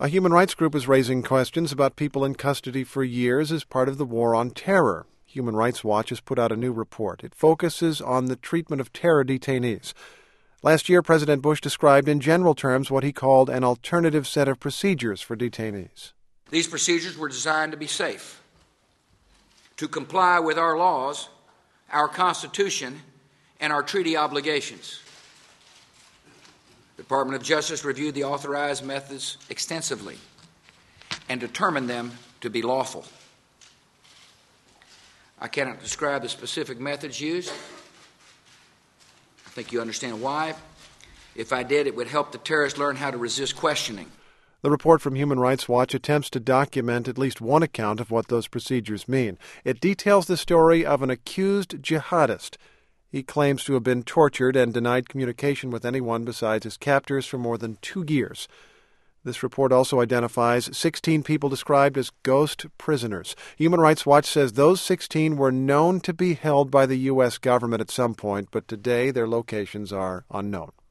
A human rights group is raising questions about people in custody for years as part of the war on terror. Human Rights Watch has put out a new report. It focuses on the treatment of terror detainees. Last year, President Bush described in general terms what he called an alternative set of procedures for detainees. These procedures were designed to be safe, to comply with our laws, our Constitution, and our treaty obligations. The Department of Justice reviewed the authorized methods extensively and determined them to be lawful. I cannot describe the specific methods used. I think you understand why. If I did, it would help the terrorists learn how to resist questioning. The report from Human Rights Watch attempts to document at least one account of what those procedures mean. It details the story of an accused jihadist. He claims to have been tortured and denied communication with anyone besides his captors for more than 2 years. This report also identifies 16 people described as ghost prisoners. Human Rights Watch says those 16 were known to be held by the U.S. government at some point, but today their locations are unknown.